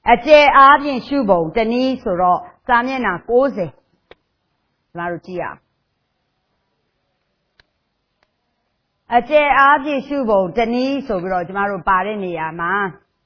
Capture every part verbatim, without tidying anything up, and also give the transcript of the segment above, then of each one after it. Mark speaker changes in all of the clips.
Speaker 1: အကျယ်အားဖြင့်ရှုပုံတနည်းဆိုတော့စာမျက်နှာ၉၀ကျမတို့ကြည့်ရအောင်အကျယ်အားဖြင့်ရှုပုံတနည်းဆိုပြီးတော့ကျမတို့ပါတဲ့နေရာမှာ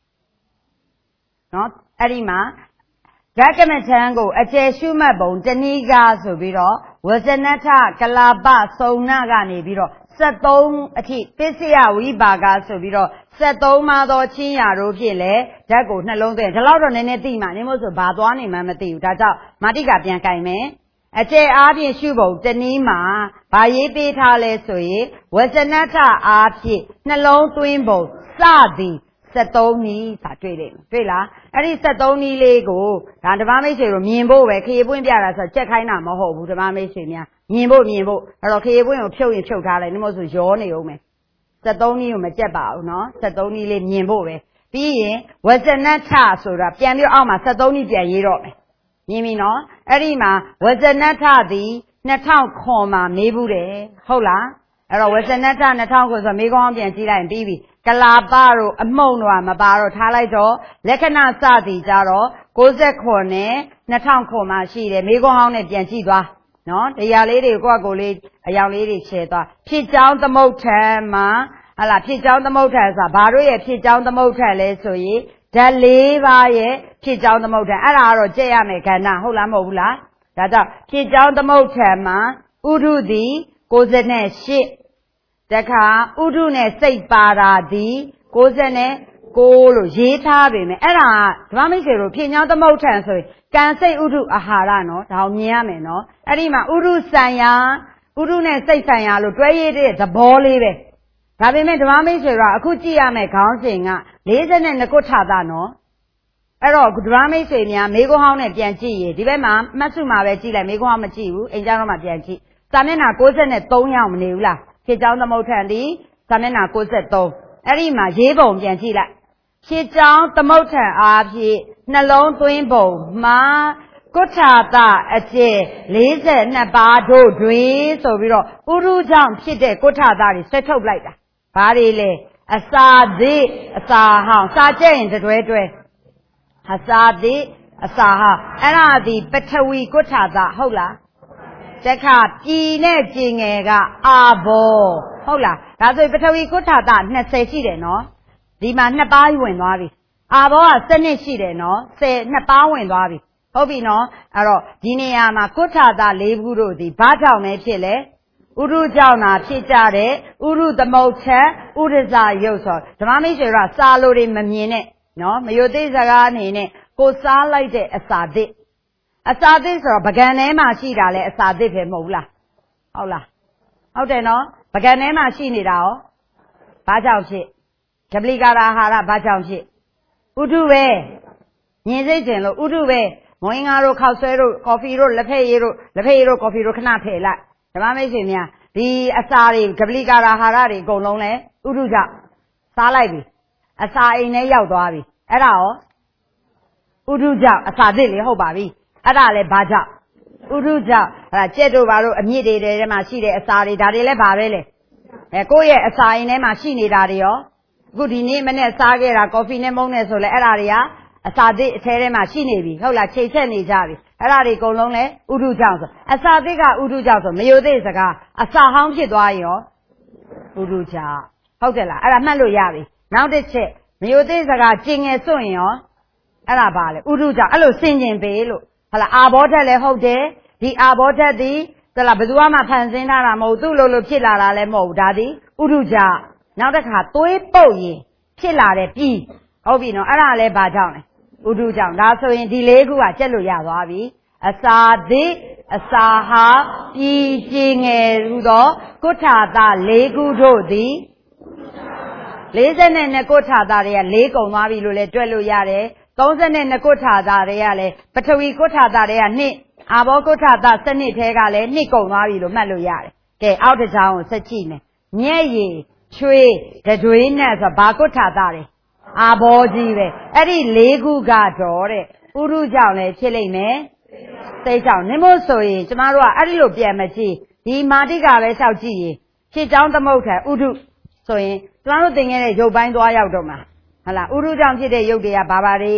Speaker 1: နော်အဲ့ဒီမှာဓကမထံကိုအကျယ်ရှုမှတ်ပုံတနည်းကဆိုပြီးတော့ဝဇနထကလာပစုံနာကနေပြီးတော့ဆက်သုံးအထိပစ္စယဝိပါကဆိုပြီးတော့ဆက်သုံးမှာသောချင်းရာတို့ဖြစ်လေဓာတ်ကိုနှလုံးသွင်းဒီလောက်တော့နည်းနည်းသိမှနေမို့ဆိုဘာသွားနေမှမသိဘူးဒါကြောင့်မာတိကပြန်ကြိုင်မယ်အကျယ်အားဖြင့်ရှုပုံတနည်းမှာဘာရေးပေးထားလဲဆိုရင်ဝဇနထအားဖြင့်နှလုံးသွင်းပုံစသည်ဆက်သုံးနည်းသာတွေ့တယ်တွေ့လားအဲ့ဒီဆက်သုံးနည်းလေးကိုဒါဓမ္မမိတ်ဆွေတို့မြင်ဖို့ပဲခရီးပွင့်ပြတာဆိုချက်ခိုင်းတာမဟုတ်ဘူးဓမ္မမိတ်ဆွေများမြင်ဖို့မြင်ဖို့အဲ့တော့ခရီးပွင့်ကိုဖြုတ်ရင်ဖြုတ်ထားလိုက်နေမို့ဆိုရောနေအောင်မယ်ဆက်သုံးနည်းကိုမကြက်ပါဘူးနော်ဆက်သုံးနည်းလေးမြင်ဖို့ပဲပြီးရင်ဝဇနထဆိုတာပြန်ပြီးအောက်မှာဆက်သုံးနည်းပြန်ရေးတော့မယ်မြင်ပြီနော်အဲ့ဒီမှာဝဇနထသည်နှစ်ထောင်ခွန်မှာမေးဘူးတယ်ဟုတ်လားအဲ့တော့ဝဇနထနှစ်ထောင်ခွန်ဆိုမေးကောင်းပြန်ကြည့်လိုက်ရင်ပြီးပြီကလာပတို့အမှုန့်တို့ကမပါတော့ထားလိုက်တော့လက္ခဏာစသည်ကြတော့၉၀နဲ့နှစ်ထောင်ခွန်မှာရှိတယ်မေးခွန်းဟောင်းနဲ့ပြန်ကြည့်သွားနော်တရားလေးတွေကိုယ့်ကိုယ်လေးအယောင်လေးတွေချဲသွားဖြစ်ကြောင်းသမုဋ္ဌံမှာဟလာဖြစ်ကြောင်းသမုဋ္ဌံဆိုတာဘာတို့ရဲ့ဖြစ်ကြောင်းသမုဋ္ဌံလဲဆိုရင်ဓာတ်လေးပါးရဲ့ဖြစ်ကြောင်းသမုဋ္ဌံအဲ့ဒါကတော့ကြည့်ရမယ်ခန္ဓာဟုတ်လားမဟုတ်ဘူးလားဒါကြောင့်ဖြစ်ကြောင်းသမုဋ္ဌံမှာဥဒုသည်၉၈တခါဥဒုနဲ့စိတ်ပါတာသည်၉၉လို့ရေးထားပေမဲ့အဲ့ဒါဓမ္မမိတ်ဆွေတို့ဖြစ်ကြောင်းသမုဋ္ဌံဆိုရင်ကံစိတ်ဥဒုအာဟာရနော်ဒါကိုမြင်ရမယ်နော်အဲ့ဒီမှာဥဒုဆံယာဥဒုနဲ့စိတ်ဆံယာလို့တွဲရတဲ့သဘောလေးပဲဒါပေမဲ့ဓမ္မမိတ်ဆွေတို့အခုကြည့်ရမယ်ခေါင်းစဉ်က၄၂ခုထာတာနော်အဲ့တော့ဓမ္မမိတ်ဆွေများမေးခွန်းဟောင်းနဲ့ပြန်ကြည့်ရင်ဒီဘက်မှာမှတ်စုမှာပဲကြည့်လိုက်မေးခွန်းဟောင်းမကြည့်ဘူးအိမ်ကျောင်းတော့မှပြန်ကြည့်စာမျက်နှာ၉၃ရောက်မနေဘူးလားဖြစ်ကြောင်းသမုဋ္ဌံဒီစာမျက်နှာ၉၃အဲ့ဒီမှာရေးပုံပြန်ကြည့်လိုက်ဖြစ်ကြောင်းသမုဋ္ဌံအားဖြင့်နှလုံးသွင်းပုံမှာကုဋ္ဌာတအကျယ်၄၂ပါးတို့တွင်ဆိုပြီးတော့ဥရုကြောင့်ဖြစ်တဲ့ကုဋ္ဌာတတွေဆက်ထုတ်လိုက်တာဘာတွေလဲအစာသည်အစာဟောင်းစာကျက်ရင်တွဲတွဲအစာသည်အစာဟောင်းအဲ့ဒါဒီပထဝီကုဋ္ဌာတဟုတ်လားတခါပြည်နဲ့ကျင်ငယ်ကအာဘောဟုတ်လားဒါဆိုပထဝီကုဋ္ဌာတ၂၀ရှိတယ်နော်ဒီမှာနှစ်ပါးဝင်သွားပြီအာဘောကစနစ်ရှိတယ်နော်၁၀နှစ်ပါးဝင်သွားပြီဟုတ်ပြီနော်အဲ့တော့ဒီနေရာမှာကုဋ္ဌာတ၄ခုတို့ဒီဘာကြောင့်လဲဖြစ်လဲဥရုကြောင့်သာဖြစ်ကြတဲ့ဥရုသမုဋ္ဌံဥဒဇယုတ်ဆိုဓမ္မမိတ်ဆွေကစာလိုတွေမမြင်နဲ့နော်မယုတ်သိစကားအနေနဲ့ကိုစားလိုက်တဲ့အစာသစ်အစာသစ်ဆိုတော့ပကံထဲမှာရှိတာလဲအစာသစ်ပဲမဟုတ်လားဟုတ်လားဟုတ်တယ်နော်ပကံထဲမှာရှိနေတာရောဘာကြောင့်ဖြစ်ကပလီကာရအာဟာရဘာကြောင့်ဖြစ်ဥဒုပဲညင်စိတ်တင်လို့ဥဒုပဲမွေးငါတို့ခောက်ဆွဲတို့ကော်ဖီတို့လက်ဖက်ရည်တို့လက်ဖက်ရည်တို့ကော်ဖီတို့ခဏဖယ်လိုက်ဓမ္မမိတ်ဆွေများဒီအစာတွေကပလီကာရအာဟာရတွေအကုန်လုံးလဲဥဒုကြောင့်စားလိုက်ပြီအစာအိမ်ထဲရောက်သွားပြီအဲ့ဒါရောဥဒုကြောင့်အစာသစ်လေဟုတ်ပါပြီအဲ့ဒါလဲဘာကြောင့်ဥဒုကြောင့်အဲ့ဒါကြက်တို့ဘာတို့အမြင့်တွေထဲမှာရှိတဲ့အစာတွေဒါတွေလဲဘာပဲလဲအဲကိုယ့်ရဲ့အစာအိမ်ထဲမှာရှိနေတာတွေရောအခုဒီနေ့မနေ့စားခဲ့တာကော်ဖီနဲ့မုန်းနေဆိုလဲအဲ့ဒါတွေကအစာသစ်အထဲထဲမှာရှိနေပြီဟုတ်လားချိန်ဆက်နေကြပြီအဲ့ဒါတွေအကုန်လုံးလဲဥဒုကြောင့်ဆိုအစာသစ်ကဥဒုကြောင့်ဆိုမယိုသေးစကားအစာဟောင်းဖြစ်သွားရင်ရောဥဒုကြောင့်ဟုတ်တယ်လားအဲ့ဒါမှတ်လို့ရပြီနောက်တစ်ချက်မယိုသေးစကားကျင်ငယ်စွန့်ရင်ရောအဲ့ဒါပါလေဥဒုကြောင့်အဲ့လိုစင်ကျင်ပေးလို့ဟုတ်လားအာဘောဓာတ်လည်းဟုတ်တယ်ဒီအာဘောဓာတ်ဒီသလားဘယ်သူမှဖန်ဆင်းထားတာမဟုတ်သူ့လိုလိုဖြစ်လာတာလည်းမဟုတ်ဘူးဒါဒီဥဒုကြောင့်နောက်တစ်ခါသွေးပုတ်ရင်ဖြစ်လာတဲ့ပြီးဟုတ်ပြီနော်အဲ့ဒါလည်းဘာကြောင့်လဲဥဒုကြောင့်ဒါဆိုရင်ဒီလေးခုကကျက်လို့ရသွားပြီအစာသစ်အစာဟာပြည်ကျင်ငယ်ဟူသောကုဋ္ဌာတ၄ခုတို့သည်၄၂ကုဋ္ဌာတတွေက၄ကုံသွားပြီလို့လည်းတွက်လို့ရတယ်၃၂ကုဋ္ဌာတတွေကလည်းပထဝီကုဋ္ဌာတတွေကနှစ်အာဘောကုဋ္ဌာတစနစ်ထဲကလည်းနှစ်ကုံသွားပြီလို့မှတ်လို့ရတယ်ကဲအောက်တစ်ချောင်းကိုဆက်ကြည့်မယ်မျက်ရည်ချွေးတတွေးနဲ့ဆိုဘာကုဋ္ဌာတတွေအာဘောကြီးပဲအဲ့ဒီ၄ခုကတော့တဲ့ဥရုကြောင့်လည်းဖြစ်လိမ့်မယ်စိတ်ကြောင့်နင်မို့ဆိုရင်ကျမတို့ကအဲ့ဒီလိုပြန်မကြည့်ဒီမာတိကပဲလျှောက်ကြည့်ရင်ဖြစ်ကြောင်းသမုဋ္ဌံဥဒုဆိုရင်ကျမတို့သင်ခဲ့တဲ့ရုပ်ပိုင်းသွားရောက်တော့မှာဟုတ်လားဥရုကြောင့်ဖြစ်တဲ့ရုပ်တွေကဘာဘာတွေ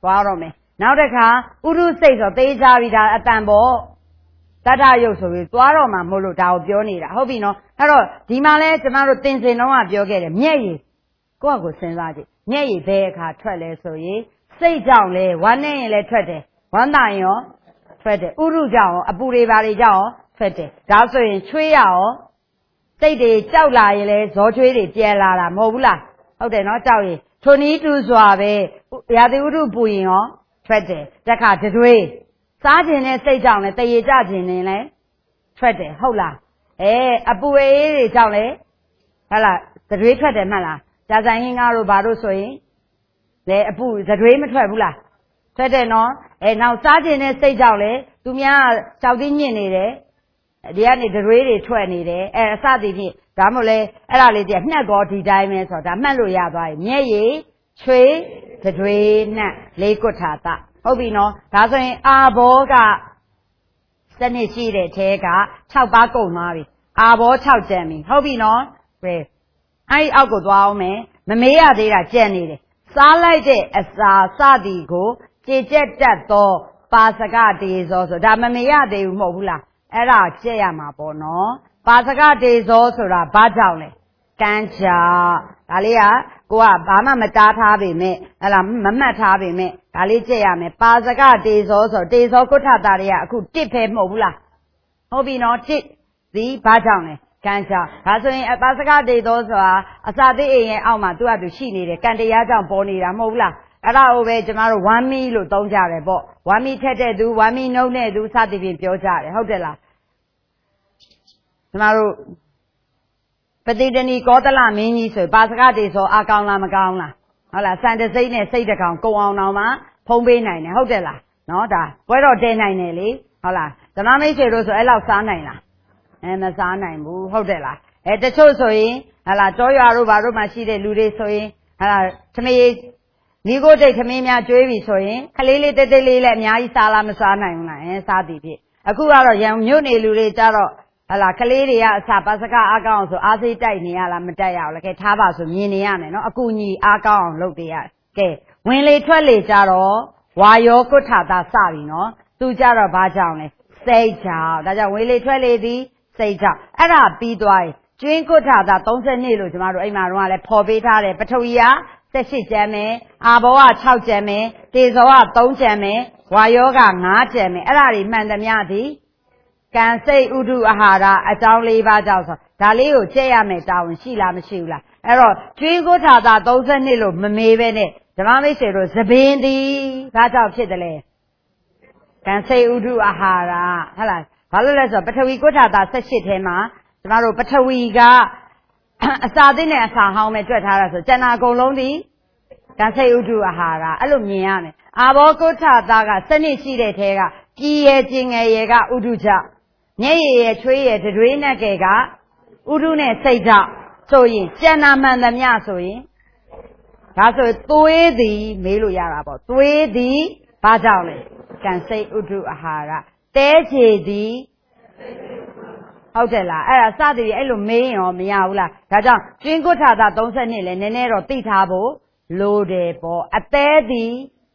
Speaker 1: သွားတော့မယ်နောက်တစ်ခါဥရုစိတ်ဆိုသေးကြပြီဒါအတန်ပေါ့တတ္ထယုတ်ဆိုပြီးသွားတော့မှမဟုတ်လို့ဒါကိုပြောနေတာဟုတ်ပြီနော်အဲ့တော့ဒီမှာလဲကျမတို့သင်စင်တော့ကပြောခဲ့တယ်မျက်ရည်ကိုယ့်အကိုစဉ်းစားကြည့်မျက်ရည်ဘယ်အခါထွက်လဲဆိုရင်စိတ်ကြောင့်လဲဝမ်းနဲ့ရင်လဲထွက်တယ်ဝမ်းသာရင်ရောထွက်တယ်ဥရုကြောင့်ရောအပူတွေပါတွေကြောင့်ရောထွက်တယ်ဒါဆိုရင်ချွေးရရောစိတ်တွေကြောက်လာရင်လဲဇောချွေးတွေပြဲလာတာမဟုတ်ဘူးလားဟုတ်တယ်နော်ကြောက်ရင်ထိုနည်းတူစွာပဲရာသီဥတုပူရင်ရောထွက်တယ်တခါတတွေးစားခြင်းနဲ့စိတ်ကြောင့်လဲတရေကြခြင်းနဲ့လဲထွက်တယ်ဟုတ်လားအဲအပူအေးတွေကြောင့်လဲဟုတ်လားတတွေးထွက်တယ်မှတ်လားဒါဆိုင်ရင်ငါတို့ဘာလို့ဆိုရင်လေအပူတတွေးမထွက်ဘူးလားထွက်တယ်နော်အဲနောက်စားခြင်းနဲ့စိတ်ကြောင့်လဲသူများကြောက်သိညစ်နေတယ်ဒီကနေတတွေးတွေထွက်နေတယ်အဲအစသည်ဖြင့်ဒါမှမဟုတ်လဲအဲ့ဒါလေးတည်းနှက်တော်ဒီတိုင်းပဲဆိုတော့ဒါမှတ်လို့ရသွားပြီမျက်ရည်ချွေးတတွေးနှက်လေးကုဋ္ဌာတဟုတ်ပြီနော်ဒါဆိုရင်အာဘောကစနစ်ရှိတဲ့ထဲက၆ပါးကုန်သွားပြီအာဘော၆ကျန်ပြီဟုတ်ပြီနော်ကဲအဲ့ဒီအောက်ကိုသွားအောင်မယ်မမေးရသေးတာကြက်နေတယ်စားလိုက်တဲ့အစာစသည်ကိုကြေကျက်တတ်သောပါစကတေဇောဆိုဒါမမေးရသေးဘူးမဟုတ်ဘူးလားအဲ့ဒါကြက်ရမှာပေါ့နော်ပါစကတေဇောဆိုတာဘာကြောင့်လဲကန်းချာဒါလေးကကိုကဘာမှမတားထားပေမဲ့ဟလာမမှတ်ထားပေမဲ့ဒါလေးကြက်ရမယ်ပါစကတေဇောဆိုတေဇောကုဋ္ဌတာတွေကအခုတစ်ပဲမဟုတ်ဘူးလားဟုတ်ပြီနော်တစ်ဒီဘာကြောင့်လဲကန်းချာဒါဆိုရင်ပါစကတေဇောဆိုတာအစာသေးအိမ်ရဲ့အောက်မှာသူ့အတူရှိနေတယ်ကံတရားကြောင့်ပေါ်နေတာမဟုတ်ဘူးလားအဲ့ဒါကိုပဲကျမတို့ဝမ်းမီလို့သုံးကြတယ်ပေါ့ဝမ်းမီထက်တဲ့သူဝမ်းမီနှုတ်တဲ့သူစသဖြင့်ပြောကြတယ်ဟုတ်တယ်လားကျမတို့ပတိတဏီကောသလမင်းကြီးဆိုပါစကတေဇောအကောင်းလားမကောင်းလားဟုတ်လားစံတစိမ့်နဲ့စိတ်တကောင်ကုံအောင်အောင်မှဖုံးပေးနိုင်တယ်ဟုတ်တယ်လားနော်ဒါပွဲတော်တဲနိုင်တယ်လေဟုတ်လားဓမ္မမိတ်ဆွေတို့ဆိုအဲ့လောက်စားနိုင်လားအဲမစားနိုင်ဘူးဟုတ်တယ်လားအဲတချို့ဆိုရင်ဟာလာတောရွာတို့ဘာတို့မှရှိတဲ့လူတွေဆိုရင်ဟာလာသမီးညီကိုတိတ်သမီးများကျွေးပြီဆိုရင်ခလေးလေးတိတ်တိတ်လေးလည်းအများကြီးစားလားမစားနိုင်ဘူးလားအဲစားသည်ဖြစ်အခုကတော့ရံမြို့နေလူတွေကြတော့ဟာလာကလေးတွေကအစာပါစကအားကောင်းအောင်ဆိုအားစိတ်တိုက်နေရလားမတိုက်ရအောင်လဲကဲထားပါဆိုမြင်နေရမယ်နော်အကူညီအားကောင်းအောင်လုပ်ပေးရကဲဝင်လေထွက်လေကြတော့ဝါယောကုဋ္ဌာတာစပြီနော်သူကြတော့ဘာကြောင့်လဲစိတ်ကြောင့်ဒါကြောင့်ဝင်လေထွက်လေသည်စိတ်ကြောင့်အဲ့ဒါပြီးသွားရင်ကျွင်းကုဋ္ဌာတာ၃၂လို့ကျမတို့အိမ်မှာတော့လည်းဖော်ပေးထားတယ်ပထဝီက၁၈ကျမ်းမယ်အာဘောက၆ကျမ်းမယ်တေဇောက၃ကျမ်းမယ်ဝါယောက၅ကျမ်းမယ်အဲ့ဒါတွေမှန်သမျှသည်ကံစိတ်ဥဒုအာဟာရအကြောင်း၄ပါးကြောင့်ဆိုဒါလေးကိုကျက်ရမယ်တာဝန်ရှိလားမရှိဘူးလားအဲ့တော့ကျွင်းကုဋ္ဌာတာ၃၂လို့မမေးပဲနဲ့ဓမ္မမိတ်ဆွေတို့သပင်သည်ဘာကြောင့်ဖြစ်တယ်လဲကံစိတ်ဥဒုအာဟာရဟုတ်လားဘာလို့လဲဆိုတော့ပထဝီကုဋ္ဌာတာ၁၈ထဲမှာကျမတို့ပထဝီကအစာသစ်နဲ့အစာဟောင်းပဲတွက်ထားတာဆိုကျန်တာအကုန်လုံးဒီကံစိတ်ဥဒုအာဟာရအဲ့လိုမြင်ရမယ်အာဘောကုဋ္ဌာတာကစနစ်ရှိတဲ့ထဲကပြည်ရဲ့ကျင်ငယ်ရဲ့ကဥဒုကြောင့်မျက်ရည်ရဲ့ချွေးရဲ့တတွေးနဲ့ကဲကဥဒုနဲ့စိတ်ကြောင့်ဆိုရင်ကျန်တာမှန်သမျှဆိုရင်ဒါဆိုသွေးသည်မေးလို့ရတာပေါ့သွေးသည်ဘာကြောင့်လဲကံစိတ်ဥဒုအာဟာရတဲချေသည်ဟုတ်တယ်လားအဲ့ဒါစသည်အဲ့လိုမေးရင်ရောမရဘူးလားဒါကြောင့်ကျွင်းကုဋ္ဌာတာ၃၂လဲနည်းနည်းတော့သိထားဖို့လိုတယ်ပေါ့အသေးသည်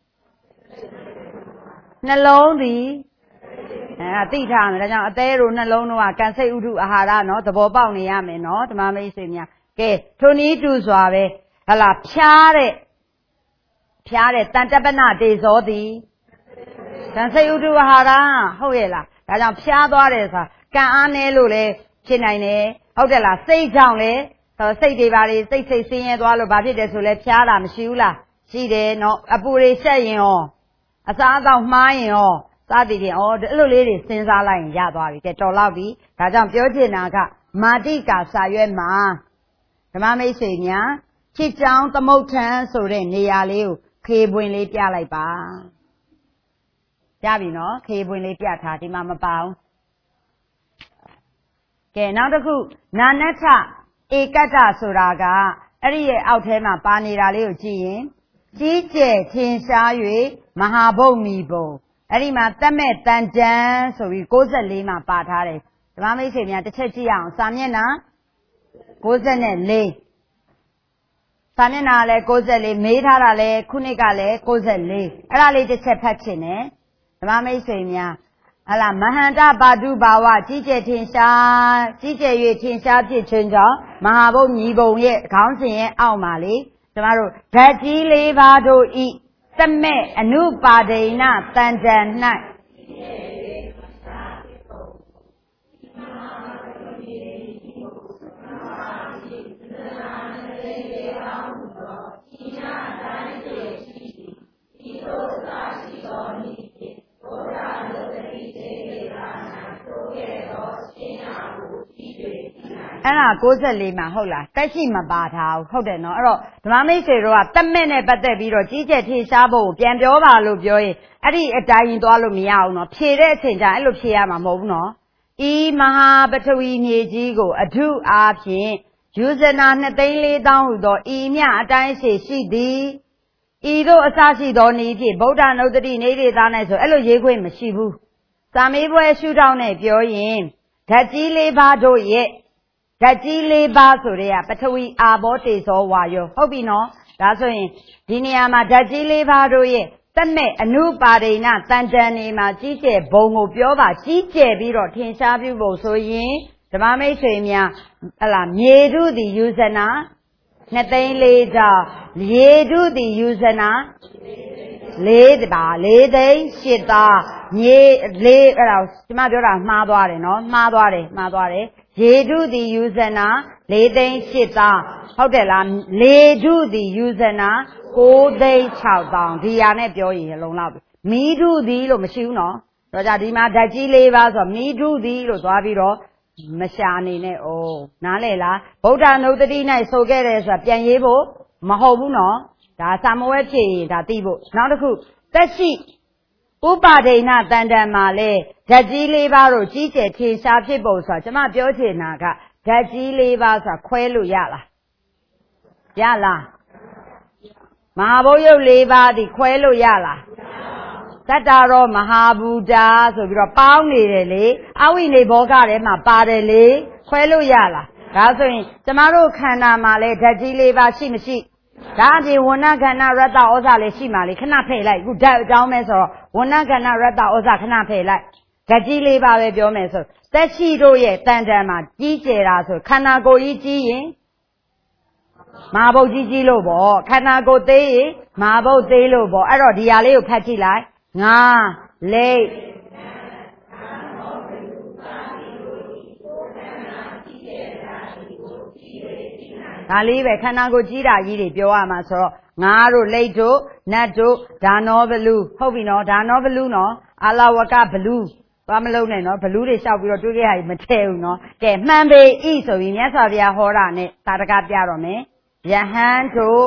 Speaker 1: နှလုံးသည်အဲသိထားမယ်ဒါကြောင့်အသေးတို့နှလုံးတို့ကကံစိတ်ဥဒုအာဟာရနော်သဘောပေါက်နေရမယ်နော်ဓမ္မမိတ်ဆွေများကဲထိုနည်းတူစွာပဲဟလာဖြားတဲ့ဖြားတဲ့တန်တပနတေဇောသည်ကံစိတ်ဥဒုအာဟာရဟုတ်ရဲ့လားဒါကြောင့်ဖြားသွားတယ်ဆိုတာကံအားနည်းလို့လည်းဖြစ်နိုင်တယ်ဟုတ်တယ်လားစိတ်ကြောင့်လည်းစိတ်တွေပါလေစိတ်စိတ်ဆင်းရဲသွားလို့ဘာဖြစ်တယ်ဆိုလဲဖြားတာမရှိဘူးလားရှိတယ်နော်အပူတွေဆက်ရင်ရောအစားအသောက်မှားရင်ရောစသည်ဖြင့်ဩအဲ့လိုလေးတွေစဉ်းစားလိုက်ရင်ရသွားပြီကဲတော်လောက်ပြီဒါကြောင့်ပြောချင်တာကမာတိကာစာရွက်မှာဓမ္မမိတ်ဆွေများချစ်ကြောင်းသမုဋ္ဌံဆိုတဲ့နေရာလေးကိုခေပွင့်လေးပြလိုက်ပါပြပြီနော်ခေပွင့်လေးပြထားဒီမှာမပါဘူးကဲနောက်တစ်ခုနာနထဧကတ္တဆိုတာကအဲ့ဒီရဲ့အောက်ထဲမှာပါနေတာလေးကိုကြည့်ရင်ကြီးကျယ်ထင်ရှား၍မဟာဘုတ်မီပုံအဲ့ဒီမှာတက်မဲ့တန်တန်းဆိုပြီး၉၄မှာပါထားတယ်ဓမ္မမိတ်ဆွေများတစ်ချက်ကြည့်အောင်စာမျက်နှာ၉၄စာမျက်နှာလည်းကိုးဆက်လေးမေးထားတာလည်းခုနှစ်ကလည်းကိုးဆက်လေးအဲ့ဒါလေးတစ်ချက်ဖတ်ချင်တယ်ဓမ္မမိတ်ဆွေများဟလာမဟန္တပါတုဘာဝကြီးကျယ်ထင်ရှားကြီးကျယ်၍ထင်ရှားဖြစ်ခြင်းကြောင့်မဟာဘုတ်ညီဘုံရဲ့ခေါင်းစဉ်ရဲ့အောက်မှာလေကျမတို့ဓာတ်ကြီးလေးပါးတို့ဤသမဲ့အနုပါဒိဏတန်တန်၌အဲ့ဒါကိုးဆက်လေးမှာဟုတ်လားတက်ရှိမပါထားဘူးဟုတ်တယ်နော်အဲ့တော့ဓမ္မမိတ်ဆွေတို့ကတက်မဲ့နဲ့ပတ်သက်ပြီးတော့ကြီးကျယ်ထင်ရှားဖို့ပြန်ပြောပါလို့ပြောရင်အဲ့ဒီအတိုင်းရင်သွားလို့မရဘူးနော်ဖြေတဲ့အချိန်ကျအဲ့လိုဖြေရမှာမဟုတ်ဘူးနော်ဤမဟာပထဝီမြေကြီးကိုအထုအားဖြင့်ယူဇနာနှစ်သိန်းလေးသောင်းဟုသောဤမြအတိုင်းရှိရှိသည်ဤတို့အစရှိသောနည်းဖြင့်ဗုဒ္ဓနုတ္တိနေဒေသ၌ဆိုအဲ့လိုရေးခွင့်မရှိဘူးစာမေးပွဲရှုထောင့်နဲ့ပြောရင်ဓာတ်ကြီးလေးပါးတို့ရဲ့ဓာတ်ကြီးလေးပါးဆိုတဲ့ကပထဝီအာဘောတေဇောဝါယောဟုတ်ပြီနော်ဒါဆိုရင်ဒီနေရာမှာဓာတ်ကြီးလေးပါးတို့ရဲ့တမဲ့အနုပါဒိဏတန်တန်နေမှာကြီးကျယ်ဘုံကိုပြောပါကြီးကျယ်ပြီးတော့ထင်ရှားပြုဖို့ဆိုရင်ဓမ္မမိတ်ဆွေများဟလာမြေထုသည်ယူဇနာနှစ်သိန်းလေးကြောင့်ရေထုသည်ယူဇနာလေးပါလေးသိန်းရှစ်သားမြေလေးအဲ့ဒါကျမပြောတာမှားသွားတယ်နော်မှားသွားတယ်မှားသွားတယ်ရေထုသည်ယူဇနာလေးသိန်းရှစ်သားဟုတ်တယ်လားလေထုသည်ယူဇနာကိုးသိန်းခြောက်သောင်းဒီဟာနဲ့ပြောရင်လုံလောက်ပြီမီးထုသည်လို့မရှိဘူးနော်တော့ကြဒီမှာဓာတ်ကြီးလေးပါဆိုတော့မီးထုသည်လို့သွားပြီးတော့မရှာနေနဲ့ဩနားလေလားဗုဒ္ဓနုတ္တိ၌ဆိုခဲ့တယ်ဆိုတာပြန်ရေးဖို့မဟုတ်ဘူးနော်ဒါစာမဝဲဖြစ်ရင်ဒါသိဖို့နောက်တစ်ခုသက်ရှိဥပါဒိဏတန်တန်မှာလဲဓာတ်ကြီးလေးပါတို့ကြီးကျယ်ထင်ရှားဖြစ်ဖို့ဆိုတာကျွန်မပြောချင်တာကဓာတ်ကြီးလေးပါဆိုတာခွဲလို့ရလားရလားမဟာဘုတ်ရုပ်လေးပါးဒီခွဲလို့ရလားသတ္တရောမဟာဘူတာဆိုပြီးတော့ပေါင်းနေတယ်လေအဝိနေဘောဂထဲမှာပါတယ်လေခွဲလို့ရလားဒါဆိုရင်ကျမတို့ခန္ဓာမှာလဲဓာတ်ကြီးလေးပါရှိမရှိဒါအပြင်ဝဏ္ဏခန္ဓာရတ္တဩဇာလေးရှိမှလေခဏဖယ်လိုက်အခုဓာတ်အကြောင်းပဲဆိုတော့ဝဏ္ဏခန္ဓာရတ္တဩဇာခဏဖယ်လိုက်ဓာတ်ကြီးလေးပါပဲပြောမယ်ဆိုသက်ရှိတို့ရဲ့တန်တန်မှာကြီးကျယ်တာဆိုခန္ဓာကိုယ်ကြီးကြီးရင်မဟာဘုတ်ကြီးကြီးလို့ပေါ့ခန္ဓာကိုယ်သေးရင်မဟာဘုတ်သေးလို့ပေါ့အဲ့တော့ဒီဟာလေးကိုဖတ်ကြည့်လိုက်ငါလိတ်ဒါလေးပဲခန္ဓာကိုယ်ကြီးတာကြီးတွေပြောရမှာဆိုတော့ငါတို့လိတ်တို့နတ်တို့ဒါနောဘလူဟုတ်ပြီနော်ဒါနောဘလူနော်အာလဝကဘလူဘာမလုံးနဲ့နော်ဘလူတွေလျှောက်ပြီးတော့တွေးခဲ့ရည်မထဲဘူးနော်ကဲမှန်ပေဤဆိုပြီးမြတ်စွာဘုရားဟောတာနဲ့သာတကပြတော့မယ်ယဟန်တို့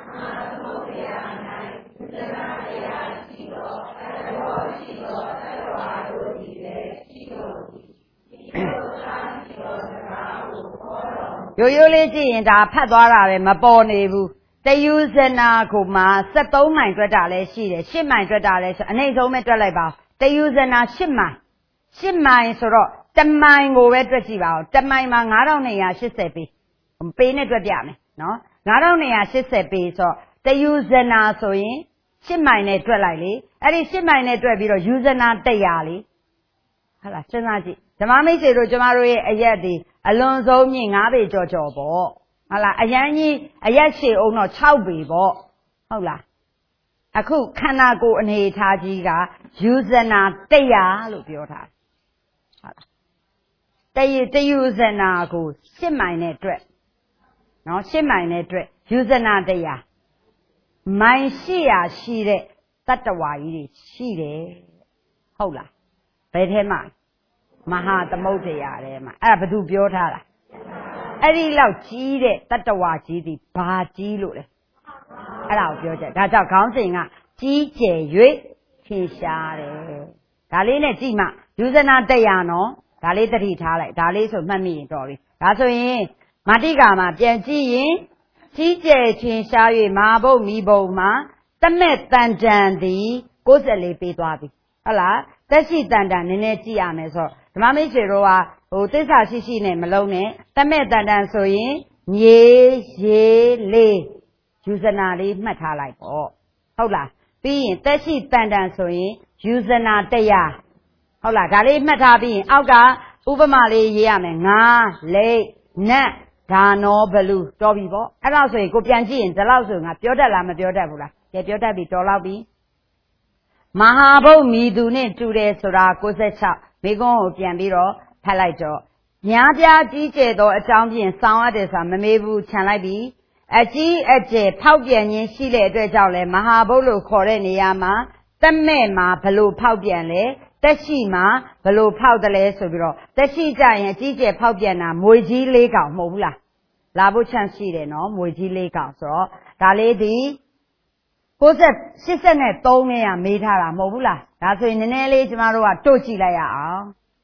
Speaker 1: ရိုးရိုးလေးကြည့်ရင်ဒါဖတ်သွားတာပဲမပေါ်နေဘူးတယူဇနာကိုမှစက်သုံးမိုင်တွက်တာလည်းရှိတယ်ရှစ်မိုင်တွက်တာလည်းဆိုအနေဆုံးပဲတွက်လိုက်ပါတယူဇနာရှစ်မိုင်ရှစ်မိုင်ဆိုတော့တမိုင်ကိုပဲတွက်ကြည့်ပါဦးတမိုင်မှာငါးထောင်နှစ်ရာရှစ်ဆယ်ပေပေနဲ့တွက်ပြမယ်နော်ငါးထောင်နှစ်ရာရှစ်ဆယ်ပေဆိုတော့တယူဇနာဆိုရင်ရှစ်မိုင်နဲ့တွက်လိုက်လေအဲ့ဒီရှစ်မိုင်နဲ့တွက်ပြီးတော့ယူဇနာတရာလေဟုတ်လားစဉ်းစားကြည့်ဓမ္မမိတ်ဆွေတို့ကျမတို့ရဲ့အရက်ဒီအလွန်ဆုံးမြင့်ငါးပေကြော်ကြော်ပေါ့ဟုတ်လားအရန်ကြီးအရက်ရှည်အောင်တော့ခြောက်ပေပေါ့ဟုတ်လားအခုခန္ဓာကိုယ်အနေထားကြီးကယူဇနာတရာလို့ပြောထားတယ်ဟုတ်လားတရတယူဇနာကိုရှစ်မိုင်နဲ့တွက်နော်ရှစ်မိုင်နဲ့တွက်ယူဇနာတရာမိုင်ရှိရာရှိတဲ့တတ္တဝါကြီးတွေရှိတယ်ဟုတ်လားဘယ်ထဲမှာမဟာသမုဒ္ဒရာထဲမှာအဲ့ဒါဘယ်သူပြောထားတာအဲ့ဒီလောက်ကြီးတဲ့တတ္တဝါကြီးဒီဘာကြီးလို့လဲအဲ့ဒါကိုပြောကြဒါကြောင့်ခေါင်းစဉ်ကကြီးကျယ်၍ထင်ရှားတယ်ဒါလေးနဲ့ကြည့်မှယူဇနာတရာနော်ဒါလေးသတိထားလိုက်ဒါလေးဆိုမှတ်မိရင်တော်ပြီဒါဆိုရင်မာတိကာမှာပြန်ကြည့်ရင်ကြီးကျယ်ထင်ရှား၍မဟာဘုတ်မိဘုံမှာတမဲ့တန်တန်သည်ကိုးဆယ်လေးပေးသွားပြီဟုတ်လားသက်ရှိတန်တန်နည်းနည်းကြည့်ရမယ်ဆိုတော့ဓမ္မမိတ်ဆွေတို့ကဟိုသစ္စာရှိရှိနဲ့မလုံးနဲ့တမဲ့တန်တန်ဆိုရင်မြေရေလေးယူဇနာလေးမှတ်ထားလိုက်ပေါ့ဟုတ်လားပြီးရင်သက်ရှိတန်တန်ဆိုရင်ယူဇနာတရားဟုတ်လားဒါလေးမှတ်ထားပြီးရင်အောက်ကဥပမာလေးရေးရမယ်ငါလိတ်နတ်ဒါနောဘလူတော်ပြီပေါ့အဲ့တော့ဆိုရင်ကိုပြန်ကြည့်ရင်ဒီလောက်ဆိုငါပြောတတ်လားမပြောတတ်ဘူးလားကြည့်ပြောတတ်ပြီတော်လောက်ပြီမဟာဘုတ်မိသူနဲ့တူတယ်ဆိုတာကိုး၆မိကုံးကိုပြန်ပြီးတော့ဖတ်လိုက်တော့များပြားကြီးကျယ်သောအကြောင်းဖြင့်ဆောင်းရတယ်ဆိုတာမမေးဘူးခြံလိုက်ပြီအကြီးအကျယ်ဖောက်ပြန်ခြင်းရှိတဲ့အတွက်ကြောင့်လဲမဟာဘုတ်လို့ခေါ်တဲ့နေရာမှာတက်မဲ့မှာဘလို့ဖောက်ပြန်လဲတက်ရှိမှာဘလို့ဖောက်တယ်လဲဆိုပြီးတော့တက်ရှိကြရင်အကြီးကျယ်ဖောက်ပြန်တာမွေကြီးလေးကောင်မဟုတ်ဘူးလားလာဖို့ချမ်းရှိတယ်နော်မွေကြီးလေးကောင်ဆိုတော့ဒါလေးဒီကိုးဆက်ရှစ်ဆက်နဲ့သုံးနဲ့ကမေးထားတာမဟုတ်ဘူးလားဒါဆိုရင်နည်းနည်းလေးကျမတို့ကတို့ကြည့်လိုက်ရအောင်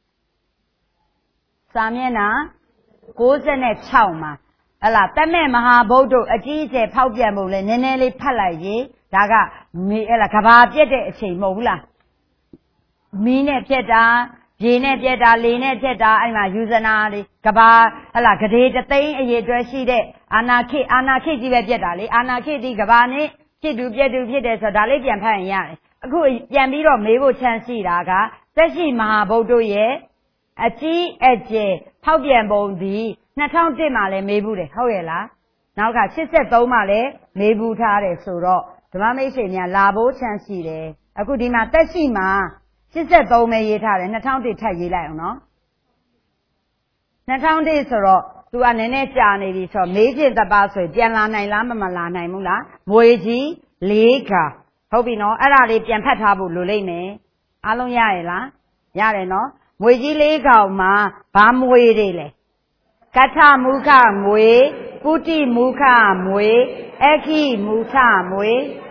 Speaker 1: စာမျက်နှာကိုးဆက်နဲ့၆မှာဟလာတက်မဲ့မဟာဗုဒ္ဓအကြီးအကျယ်ဖောက်ပြန်ဖို့လဲနည်းနည်းလေးဖတ်လိုက်ရင်ဒါကမေဟလာကဘာပြက်တဲ့အချိန်မဟုတ်ဘူးလားမီးနဲ့ပြက်တာရေနဲ့ပြက်တာလေနဲ့ပြက်တာအဲ့မှာယူဇနာတွေကဘာဟလာဂဒေတသိန်းအရေးအတွက်ရှိတဲ့အာနာခိအာနာခိကြီးပဲပြက်တာလေအာနာခိဒီကဘာနဲ့ဖြစ်တူပြက်တူဖြစ်တယ်ဆိုတော့ဒါလေးပြန်ဖတ်ရင်ရတယ်အခုပြန်ပြီးတော့မေးဖို့ချမ်းရှိတာကသက်ရှိမဟာဗုဒ္ဓရဲ့အကြီးအကျယ်ဖောက်ပြန်ပုံဒီနှစ်ထောင်တစ်မှာလည်းမေးဘူးတယ်ဟုတ်ရဲ့လားနောက်ကရှစ်ဆက်သုံးမှာလည်းမေးဘူးထားတယ်ဆိုတော့ဓမ္မမိတ်ဆွေများလာဖို့ချမ်းရှိတယ်အခုဒီမှာသက်ရှိမှာရှစ်ဆက်သုံးပဲရေးထားတယ်နှစ်ထောင်တစ်ထပ်ရေးလိုက်အောင်နော်နှစ်ထောင်တစ်ဆိုတော့သူကနည်းနည်းကြာနေပြီဆိုတော့မေးဖြစ်တပါဆိုရင်ပြန်လာနိုင်လားမမလာနိုင်ဘူးလားမွေကြီးလေးခါဟုတ်ပြီနော်အဲ့ဒါလေးပြန်ဖတ်ထားဖို့လိုလိမ့်မယ်အားလုံးရရလားရတယ်နော်မွေကြီးလေးကောင်မှာဘာမွေတွေလဲကထမုခမွေပုတိမုခမွေအခိမုခမွေ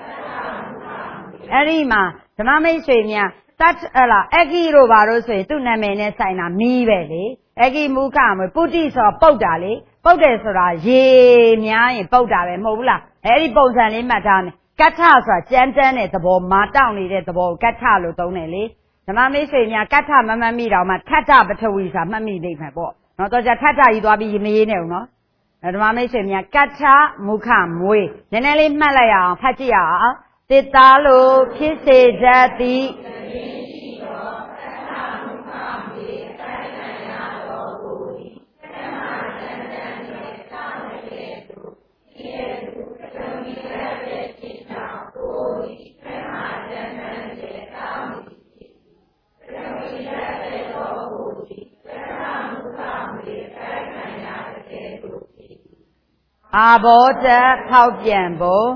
Speaker 1: အဲ့ဒီမှာဓမ္မမိတ်ဆွေများတတ်ဟလာအခိတို့ဘာလို့ဆိုရင်သူ့နာမည်နဲ့ဆိုင်တာမီးပဲလေအခိမုခမွေပုတိဆိုတော့ပုတ်တာလေပုတ်တယ်ဆိုတာရေများရင်ပုတ်တာပဲမဟုတ်ဘူးလားအဲ့ဒီပုံစံလေးမှတ်ထားမယ်ကထဆိုတာကြမ်းတမ်းတဲ့သဘောမာတောင့်နေတဲ့သဘောကိုကထလို့သုံးတယ်လေဓမ္မမိတ်ဆွေများကထမမှတ်မိတော့မှထထပထဝီဆိုတာမှတ်မိနေမှာပေါ့နော်တော့ကြထထကြီးသွားပြီးမရေးနဲ့ဦးနော်ဓမ္မမိတ်ဆွေများကထမုခမွေနည်းနည်းလေးမှတ်လိုက်ရအောင်ဖတ်ကြည့်ရအောင်တေသားလို့ဖြစ်စေတတ်သည်အာဘောဓဖောက်ပြန်ဖို့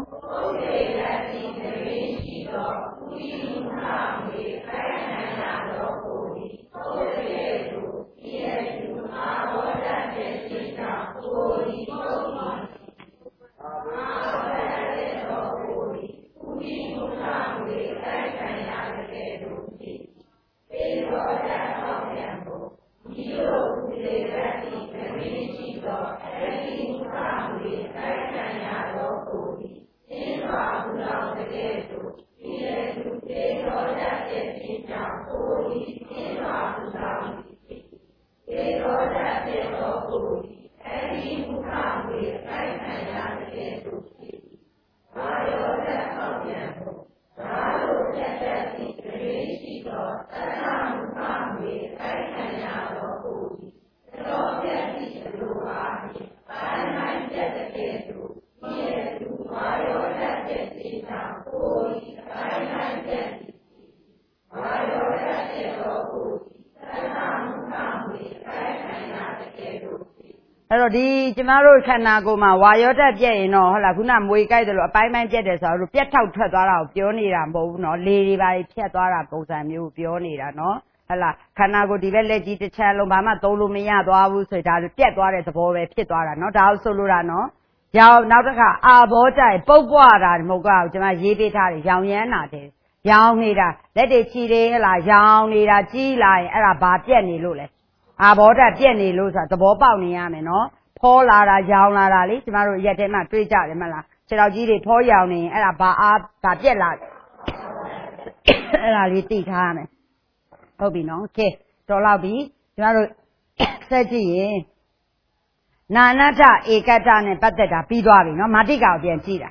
Speaker 1: အဲ့တော့ဒီကျမတို့ခန္ဓာကိုယ်မှာဝါယောဓာတ်ပြက်ရင်တော့ဟုတ်လားခုနမွေကြိုက်တယ်လို့အပိုင်းပိုင်းပြက်တယ်ဆိုတော့ပြက်ထောက်ထွက်သွားတာကိုပြောနေတာမဟုတ်ဘူးနော်လေတွေပါဖြတ်သွားတာပုံစံမျိုးပြောနေတာနော်ဟုတ်လားခန္ဓာကိုယ်ဒီဘက်လက်ကြီးတစ်ချက်လုံးဘာမှသုံးလို့မရသွားဘူးဆိုဒါပြက်သွားတဲ့သဘောပဲဖြစ်သွားတာနော်ဒါကိုဆိုလိုတာနော်ရောင်နောက်တစ်ခါအာဘောဓာတ်ပုတ်ပွားတာမဟုတ်ကောကျမရေးပေးထားတယ်ရောင်ရမ်းတာတယ်ရောင်နေတာလက်တွေချီတယ်ဟလားရောင်နေတာကြီးလာရင်အဲ့ဒါဘာပြက်နေလို့လဲအာဘောဓာတ်ပြက်နေလို့ဆိုတာသဘောပေါက်နေရမယ်နော်ဖောလာတာရောင်လာတာလေကျမတို့ရက်ထဲမှာတွေးကြတယ်မလားခြေတော်ကြီးတွေဖောရောင်နေရင်အဲ့ဒါဘာအားဘာပြက်လာအဲ့ဒါလေးသိထားရမယ်ဟုတ်ပြီနော်ကဲတော်လောက်ပြီကျမတို့ဆက်ကြည့်ရင်နာနတ္ထဧကတ္တနဲ့ပတ်သက်တာပြီးသွားပြီနော်မာတိကာကိုပြန်ကြည့်တာ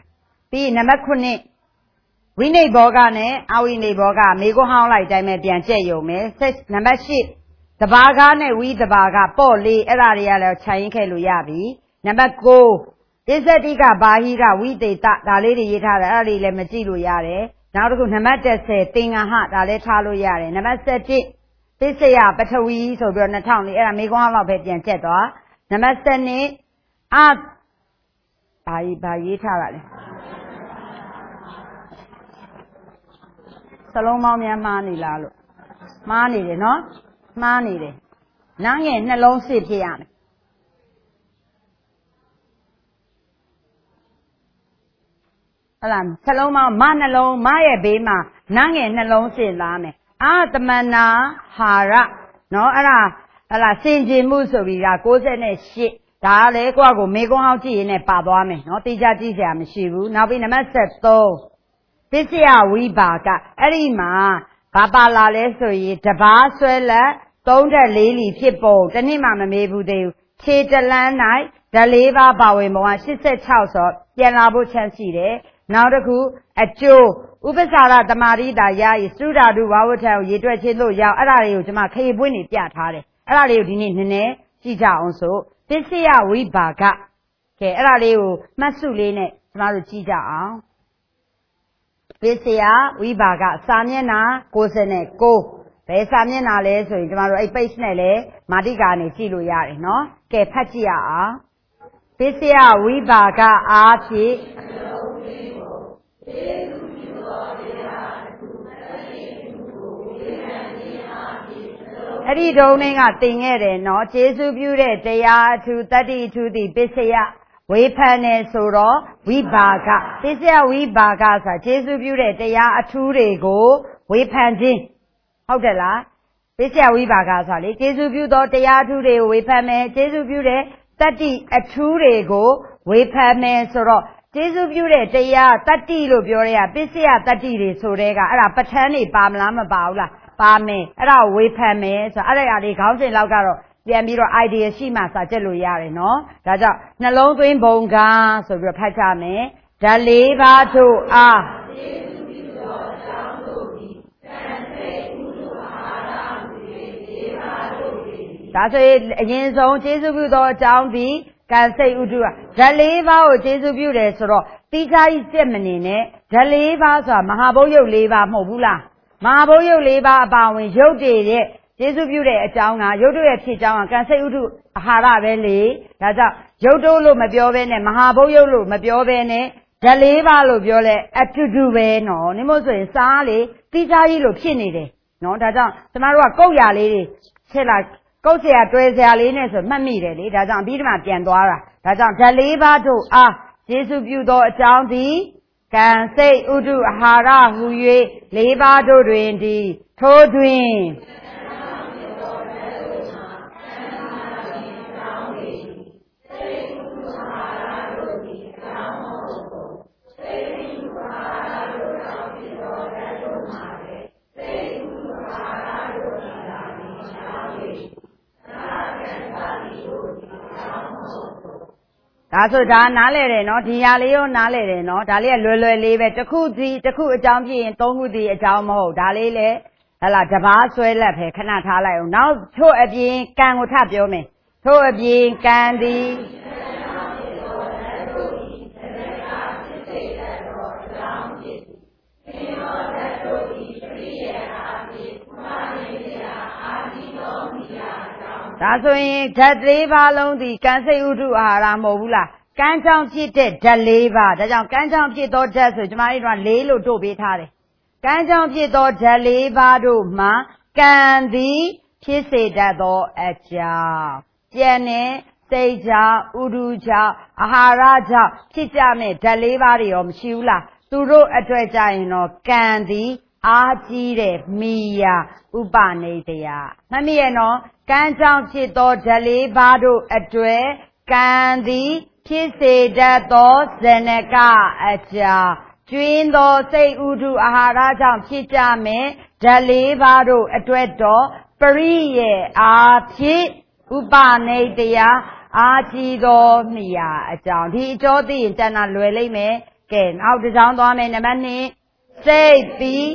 Speaker 1: ပြီးနံပါတ်ခုနှစ်ဝိနိဘောကနဲ့အဝိနိဘောကမေကိုဟောင်းလိုက်တိုင်းပဲပြန်ကျက်ယုံမယ်နံပါတ်ရှစ်တဘာကားနဲ့ဝိတဘာကပေါ့လေးအဲ့ဒါတွေကလည်းခြံရင်းခဲ့လို့ရပြီနံပါတ်ကိုပစ္စတိကဘာဟိကဝိတေတဒါလေးတွေရေးထားတယ်အဲ့ဒါတွေလည်းမကြည့်လို့ရတယ်နောက်တစ်ခုနံပါတ်တစ်ဆယ်သင်္ကဟဒါလည်းထားလို့ရတယ်နံပါတ်၁၁ပစ္စယပထဝီဆိုပြီးတော့နှစ်ထောင်လေးအဲ့ဒါမေကွန်းလောက်ပဲပြန်ကျက်သွားနံပါတ်၁၂အဘာကြီးဘာရေးထားတာလဲစလုံးပေါင်းများမှားနေလားလို့မှားနေတယ်နော်မှားနေတယ်နားငယ်နှလုံးစစ်ဖြစ်ရမယ်ဟုတ်လားစလုံးပေါင်းမနှလုံးမရဲ့ဘေးမှာနားငယ်နှလုံးစစ်လာမယ်အာတမနာဟာရနော်အဲ့ဒါအဲ့ဒါစင်ကြင်မှုဆိုပြီးဒါ၉၈ဒါလည်းကိုယ့်ကိုမေကွန်းဟောင်းကြည့်ရင်လည်းပါသွားမယ်နော်တိကျကြည့်စရာမရှိဘူးနောက်ပြီးနံပါတ်၁၃ပစ္စယဝိပါကအဲ့ဒီမှာဘာပါလာလဲဆိုရင်တဘာဆွဲလက်သုံးတက်လေးလီဖြစ်ပုံတနည်းမှမမေးဘူးသေးဘူးခြေတလန်း၌ဓာလေးပါးပါဝင်ပုံက၈၆ဆိုပြန်လာဖို့ချမ်းရှိတယ်နောက်တစ်ခုအကျိုးဥပ္ပစာရတမာရိတာယာယသုဓာတုဝါဝထံကိုရေတွက်ခြင်းလို့ရောက်အဲ့ဒါတွေကိုကျွန်မခေပွင့်နေပြထားတယ်အဲ့ဒါလေးကိုဒီနေ့နည်းနည်းကြည့်ကြအောင်ဆိုပစ္စယဝိပါကကဲအဲ့ဒါလေးကိုမှတ်စုလေးနဲ့ကျွန်တော်တို့ကြည့်ကြအောင်ပစ္စယဝိပါကစာမျက်နှာ၉၉ဘယ်စာမျက်နှာလဲဆိုရင်ကျွန်တော်တို့အဲ့ page နဲ့လည်းမာတိကာနေကြည့်လို့ရတယ်နော်ကဲဖတ်ကြည့်ရအောင်ပစ္စယဝိပါကအားဖြင့်အဲ့ဒီတုန်းကတင်ခဲ့တယ်နော်ကျေးဇူးပြုတဲ့တရားအထူးတတ္တိအထူးသည်ပစ္စယဝေဖန်နေဆိုတော့ဝိပါကပစ္စယဝိပါကဆိုတာကျေးဇူးပြုတဲ့တရားအထူးတွေကိုဝေဖန်ခြင်းဟုတ်တယ်လားပစ္စယဝိပါကဆိုတာလေကျေးဇူးပြုသောတရားအထူးတွေကိုဝေဖန်မယ်ကျေးဇူးပြုတဲ့တတ္တိအထူးတွေကိုဝေဖန်မယ်ဆိုတော့ကျေးဇူးပြုတဲ့တရားတတ္တိလို့ပြောရတာပစ္စယတတ္တိတွေဆိုတဲ့ကအဲ့ဒါပဋ္ဌာန်းတွေပါမလားမပါဘူးလားပါမယ်အဲ့ဒါဝေဖန်မယ်ဆိုတော့အဲ့ဒါလေးခေါင်းစဉ်လောက်ကတော့ပြန်ပြီးတော့ idea ရှိမှစာချက်လို့ရတယ်နော်ဒါကြောင့်နှလုံးသွင်းဘုံကားဆိုပြီးတော့ဖတ်ကြမယ်ဓာလေးပါးတို့အားဒါဆိုရင်အရင်ဆုံးကျေးဇူးပြုသောအကြောင်းဒီကံစိတ်ဥဒုဓာလေးပါးကိုကျေးဇူးပြုတယ်ဆိုတော့တိကျကြီးစက်မနေနဲ့ဓာလေးပါးဆိုတာမဟာဘုတ်ရုပ်လေးပါမဟုတ်ဘူးလားမဟာဘုတ်ရုပ်လေးပါအပါဝင်ရုပ်တွေရဲ့ကျေးဇူးပြုတဲ့အကြောင်းကရုပ်တို့ရဲ့ဖြစ်ကြောင်းကကံစိတ်ဥဒုအာဟာရပဲလေဒါကြောင့်ရုပ်တို့လို့မပြောဘဲနဲ့မဟာဘုတ်ရုပ်လို့မပြောဘဲနဲ့ဓာလေးပါလို့ပြောလဲအတူတူပဲနော်နိမို့ဆိုရင်စားလေတိကျကြီးလို့ဖြစ်နေတယ်နော်ဒါကြောင့်ကျမတို့ကကုတ်ရလေးတွေချက်လာကုတ်เสียတွဲเสียလေးနဲ့ဆိုမှတ်မိတယ်လေဒါကြောင့်အပြီးတမှပြန်သွားတာဒါကြောင့်ဓာလေးပါတို့အားယေရှုပြုသောအကြောင်းသည်ကံစိတ်ဥဒုအာဟာရဟူ၍လေးပါးတို့တွင်ဒီထိုးတွင်ဒါဆိုဒါနားလဲတယ်နော်ဒီဟာလေးရောနားလဲတယ်နော်ဒါလေးကလွယ်လွယ်လေးပဲတစ်ခုစီတစ်ခုအကြောင်းဖြစ်ရင်သုံးခုစီအကြောင်းမဟုတ်ဒါလေးလေဟလာတဘာဆွဲလက်ပဲခဏထားလိုက်အောင်နောက်ထို့အပြင်ကံကိုထပြောမယ်ထို့အပြင်ကံသည်ဒါဆိုရင်ဓာတ်လေးပါးလုံးဒီကံစိတ်ဥဒုအာဟာရမဟုတ်ဘူးလားကံကြောင့်ဖြစ်တဲ့ဓာတ်လေးပါးဒါကြောင့်ကံကြောင့်ဖြစ်သောဓာတ်ဆိုကျမတို့ကလေးလို့တို့ပေးထားတယ်ကံကြောင့်ဖြစ်သောဓာတ်လေးပါးတို့မှာကံသည်ဖြစ်စေတတ်သောအကြောင်းကျန်တဲ့စိတ်ကြောင့်ဥဒုကြောင့်အာဟာရကြောင့်ဖြစ်ကြမဲ့ဓာတ်လေးပါးတွေရောမရှိဘူးလားသူတို့အတွက်ကြရင်တော့ကံသည်အားကြီးတဲ့မိယာဥပနိဒယမှတ်မိရဲ့နော်ကံကြောင့်ဖြစ်သောဓာတ်လေးပါးတို့အတွေ့ကံသည်ဖြစ်စေတတ်သောဇနကအကြောင်းကျွင်းသောစိတ်ဥဒုအာဟာရကြောင့်ဖြစ်ကြမယ်ဓာတ်လေးပါးတို့အတွက်တော့ပရိယေအားဖြင့်ဥပနိဒယအားကြီးသောမိယာအကြောင်းဒီအကျော်သိရင်တဏ္ဍလွယ်လိမ့်မယ်ကဲနောက်တစ်ကြောင်းသွားမယ်နံပါတ်နှစ်စိတ်သည်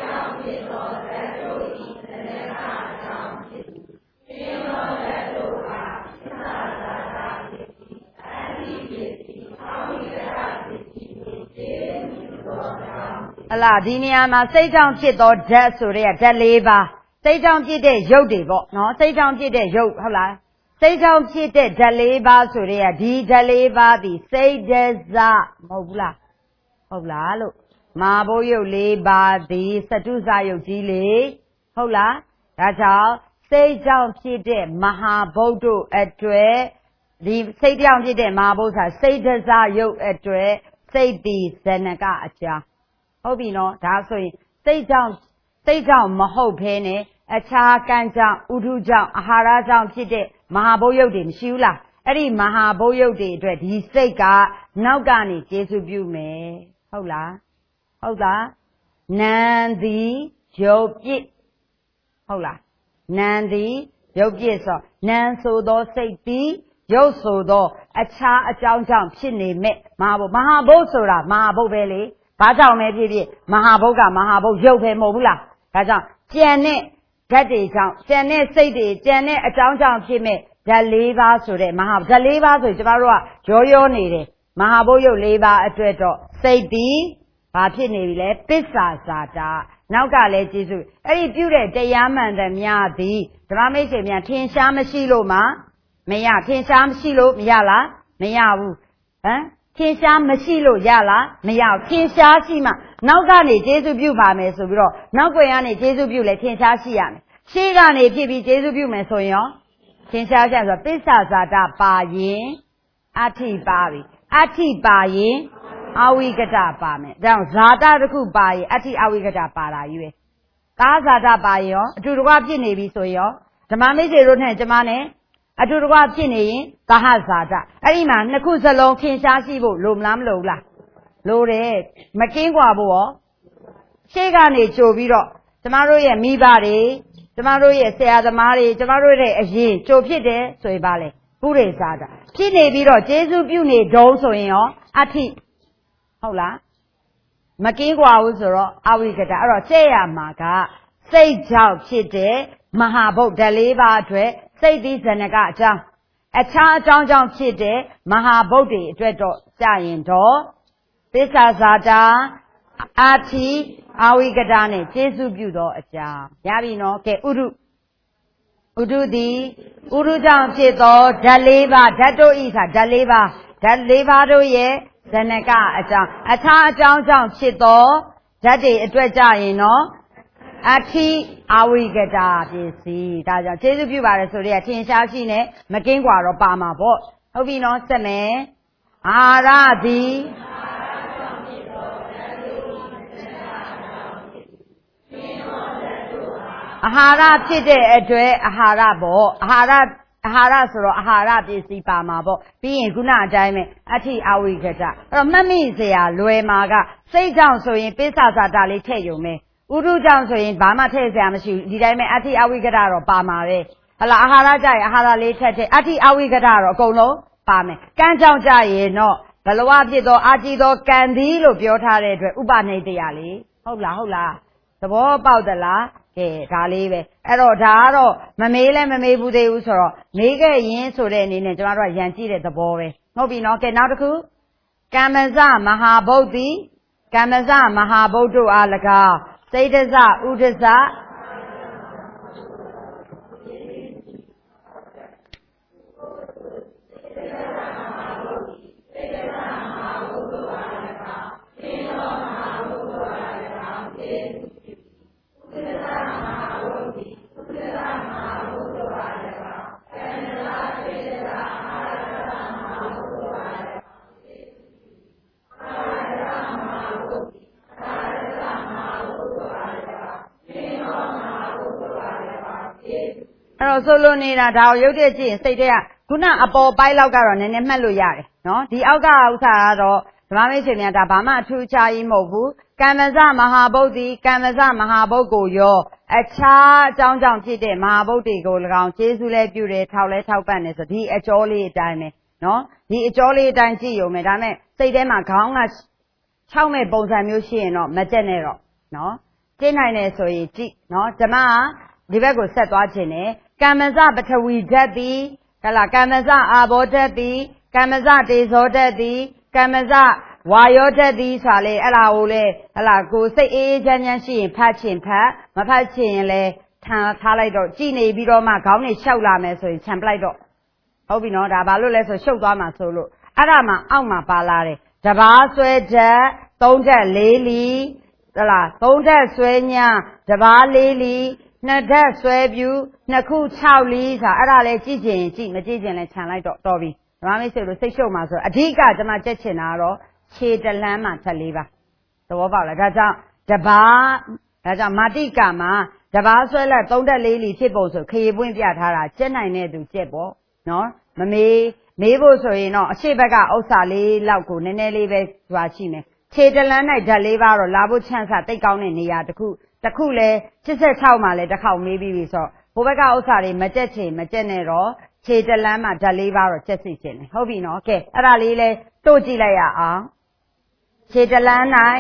Speaker 1: ဟလာဒီနေရာမှာစိတ်ကြောင့်ဖြစ်သောဓာတ်ဆိုတဲ့ဓာတ်လေးပါးစိတ်ကြောင့်ဖြစ်တဲ့ရုပ်တွေပေါ့နော်စိတ်ကြောင့်ဖြစ်တဲ့ရုပ်ဟုတ်လားစိတ်ကြောင့်ဖြစ်တဲ့ဓာတ်လေးပါးဆိုတဲ့ဒီဓာတ်လေးပါးဒီစိတ်ဒဇမဟုတ်ဘူးလားဟုတ်လားလို့မာဘုတ်ရုပ်လေးပါးဒီစတုဇရုပ်ကြီးလေဟုတ်လားဒါကြောင့်စိတ်ကြောင့်ဖြစ်တဲ့မဟာဘုတ်တို့အတွက်ဒီစိတ်ကြောင့်ဖြစ်တဲ့မဟာဘုတ်ဆိုတာစိတ်ဒဇရုပ်အတွက်စိတ်တိဇနကအကြောင်းဟုတ်ပြီနော်ဒါဆိုရင်စိတ်ကြောင့်စိတ်ကြောင့်မဟုတ်ဘဲနဲ့အခြားကံကြောင့်ဥဒုကြောင့်အာဟာရကြောင့်ဖြစ်တဲ့မဟာဘုတ်ရုပ်တွေမရှိဘူးလားအဲ့ဒီမဟာဘုတ်ရုပ်တွေအတွက်ဒီစိတ်ကနောက်ကနေကျေစုပြုမယ်ဟုတ်လားဟုတ်လားနံသည်ရုပ်ပြည့်ဟုတ်လားနံသည်ရုပ်ပြည့်ဆိုနံဆိုသောစိတ်သည်ရုပ်ဆိုသောအခြားအကြောင်းကြောင့်ဖြစ်နေမဲ့မဟာဘုတ်မဟာဘုတ်ဆိုတာမဟာဘုတ်ပဲလေဘာကြောင့်လဲဖြစ်ဖြစ်မဟာဘုတ်ကမဟာဘုတ်ရုပ်ပဲမဟုတ်ဘူးလားဒါကြောင့်ကြံတဲ့ဓာတ်တွေကြောင့်ကြံတဲ့စိတ်တွေကြံတဲ့အကြောင်းကြောင့်ဖြစ်မဲ့ဓာတ်လေးပါးဆိုတဲ့မဟာဓာတ်လေးပါးဆိုကျမတို့ကရောရောနေတယ်မဟာဘုတ်ရုပ်လေးပါးအတွက်တော့စိတ်ပြီးဘာဖြစ်နေပြီလဲပစ္ဆာဇာတာနောက်ကလည်းကျေစုအဲ့ဒီပြုတဲ့တရားမှန်သမျှသည်ဓမ္မမိတ်ဆွေများထင်ရှားမရှိလို့မှမရထင်ရှားမရှိလို့မရလားမရဘူးဟမ်ထင်ရှားမရှိလို့ရလားမရဘူးထင်ရှားရှိမှနောက်ကနေကျေစုပြုပါမယ်ဆိုပြီးတော့နောက်ွယ်ကနေကျေစုပြုလဲထင်ရှားရှိရမယ်ရှေ့ကနေဖြစ်ပြီးကျေစုပြုမယ်ဆိုရင်ရောထင်ရှားကြဆိုပစ္ဆာဇာတာပါရင်အဋ္ဌိပါပြီအဋ္ဌိပါရင်အဝိကတပါမယ်ဒါကြောင့်ဇာတာတစ်ခုပါရင်အဋ္ဌိအဝိကတပါတာကြီးပဲကာဇာတာပါရင်ရောအတူတကွဖြစ်နေပြီဆိုရင်ရောဓမ္မမိတ်ဆွေတို့နဲ့ကျမနဲ့အတူတကွဖြစ်နေရင်ကာဟဇာတာအဲ့ဒီမှာနှစ်ခုစလုံးထင်ရှားရှိဖို့လိုမလားမလိုဘူးလားလိုတယ်မကင်းကွာဖို့ရောရှေ့ကနေကြိုပြီးတော့ကျမတို့ရဲ့မိဘတွေကျမတို့ရဲ့ဆရာသမားတွေကျမတို့ရဲ့အရင်ကြိုဖြစ်တယ်ဆိုရင်ပါလေပုရိသတာဖြစ်နေပြီးတော့ကျေးဇူးပြုနေတုံးဆိုရင်ရောအဋ္ဌိဟုတ်လားမကင်းကွာဘူးဆိုတော့အဝိကတအဲ့တော့ကျဲ့ရမှာကစိတ်ကြောင့်ဖြစ်တဲ့မဟာဘုတ်ဓာတ်လေးပါးအတွက်စိတ်တိဇနကအကြောင်းအခြားအကြောင်းကြောင့်ဖြစ်တဲ့မဟာဘုတ်တွေအတွက်တော့ကြရင်တော့သစ္စာဇာတာအာတိအာဝိကတနဲ့ကျေစုပြုသောအကြောင်းရပြီနော်ကဲဥဒုဥဒုသည်ဥဒုကြောင့်ဖြစ်သောဓာတ်လေးပါးဓာတ်တို့ဤဆိုဓာတ်လေးပါးဓာတ်လေးပါးတို့ရဲ့ဇနကအကြောင်းအခြားအကြောင်းကြောင့်ဖြစ်သောဓာတ်တွေအတွက်ကြရင်နော်အဋ္ဌိအဝိကတပစ္စည်းဒါကြောင့်ကျေစုပြုပါတယ်ဆိုတော့ထင်ရှားရှိနေမကင်းกว่าတော့ပါမှာပေါ့ဟုတ်ပြီနော်ဆက်မယ်အာရသည်အာဟာရဖြစ်တဲ့အတွက်အာဟာရပေါ့အာဟာရအာဟာရဆိုတော့အာဟာရပစ္စည်းပါမှာပေါ့ပြီးရင်ခုနအတိုင်းပဲအဋ္ဌိအဝိကတအဲ့တော့မှတ်မိစရာလွယ်မှာကစိတ်ကြောင့်ဆိုရင်ပစ္ဆာဇာတာလေးထည့်ရုံပဲဥဒုကြောင့်ဆိုရင်ဘာမှထည့်စရာမရှိဘူးဒီတိုင်းပဲအဋ္ဌိအဝိကတတော့ပါမှာပဲဟလာအာဟာရကြရင်အာဟာရလေးထည့်ထည့်အဋ္ဌိအဝိကတတော့အကုန်လုံးပါမယ်ကံကြောင့်ကြရင်တော့ဘလဝဖြစ်သောအာကြည်သောကံသည်လို့ပြောထားတဲ့အတွက်ဥပနိတ္တယလေးဟုတ်လားဟုတ်လားသဘောပေါက်သလားကဲဒါလေးပဲအဲ့တော့ဒါကတော့မမေးလဲမမေးဘူးသေးဘူးဆိုတော့မေးခဲ့ရင်ဆိုတဲ့အနေနဲ့ကျမတို့ကရန်ကြည့်တဲ့သဘောပဲဟုတ်ပြီနော်ကဲနောက်တစ်ခုကမ္မဇမဟာဘုတ်တိကမ္မဇမဟာဘုတ်တို့အား၎င်းစိတ်ဒဇဥဒဇအဲ့တော့ဆိုလိုနေတာဒါကိုရုပ်တဲ့ကြည့်ရင်စိတ်တွေကခုနအပေါ်ပိုင်းလောက်ကတော့နည်းနည်းမှတ်လို့ရတယ်နော်ဒီအောက်ကဥစ္စာကတော့ဓမ္မမိတ်ဆွေများဒါဘာမှအထူးခြားကြီးမဟုတ်ဘူးကမ္မဇမဟာဘုတ်တိကမ္မဇမဟာဘုတ်ကိုရောအခြားအကြောင်းကြောင့်ဖြစ်တဲ့မဟာဘုတ်တွေကို၎င်းကျေးဇူးလဲပြုတယ်ထောက်လဲထောက်ပံ့တယ်ဆိုဒီအကျော်လေးအတိုင်းပဲနော်ဒီအကျော်လေးအတိုင်းကြည့်ရုံပဲဒါမဲ့စိတ်ထဲမှာခေါင်းကချောက်မဲ့ပုံစံမျိုးရှိရင်တော့မကြက်နဲ့တော့နော်ကျင့်နိုင်တယ်ဆိုရင်ကြည့်နော်ဓမ္မဒီဘက်ကိုဆက်သွားခြင်းနဲ့ကမ္မစပထဝီဓာတ်သည်ဟလာကမ္မစအာဘောဓာတ်သည်ကမ္မစတေဇောဓာတ်သည်ကမ္မစဝါယောဓာတ်သည်ဆိုတာလေအဲ့ဒါကိုလေဟလာကိုစိတ်အေးအေးချမ်းချမ်းရှိရင်ဖတ်ချင်ဖတ်မဖတ်ချင်ရင်လေထားထားလိုက်တော့ကြည်နေပြီးတော့မှခေါင်းနဲ့ရှောက်လာမယ်ဆိုရင်ခြံပလိုက်တော့ဟုတ်ပြီနော်ဒါဘာလို့လဲဆိုရှုပ်သွားမှာဆိုလို့အဲ့ဒါမှအောက်မှာပါလာတယ်တဘာဆွဲဓာတ်သုံးဓာတ်လေးလီဟလားသုံးဓာတ်ဆွဲညာတဘာလေးလီနှစ်ဓာတ်ဆွဲပြူနှစ်ခု၆လီဆိုတာအဲ့ဒါလဲကြည့်ချင်ကြည့်မကြည့်ချင်လဲခြံလိုက်တော့တော်ပြီဓမ္မမိတ်ဆွေတို့စိတ်ရှုပ်မှာဆိုအဓိကကျွန်မကြက်ချင်တာကတော့ခြေတလန်းမှာချက်လေးပါသဘောပေါက်လားဒါကြောင့်တဘာဒါကြောင့်မာတိကာမှာတဘာဆွဲလက်သုံးဓာတ်လေးလီဖြစ်ပုံဆိုခရီးပွင့်ပြထားတာကျက်နိုင်တဲ့သူကျက်ပေါ့နော်မမေးမေးဖို့ဆိုရင်တော့အရှိဘက်ကဥစ္စာလေးလောက်ကိုနည်းနည်းလေးပဲကျွာရှိမယ်ခြေတလန်းနိုင်ဓာတ်လေးပါတော့လာဖို့ချမ်းစာတိတ်ကောင်းတဲ့နေရာတစ်ခုတစ်ခုလဲ၈၆မှာလဲတစ်ခေါက်မေးပြီးပြီဆိုတော့ဘိုးဘက်ကဥစ္စာတွေမကြက်ချင်မကြက်နဲ့တော့ခြေတလန်းမှာဓာတ်လေးပါတော့ကြက်စီခြင်းတယ်ဟုတ်ပြီနော်ကဲအဲ့ဒါလေးလဲတို့ကြည့်လိုက်ရအောင်ခြေတလန်းနိုင်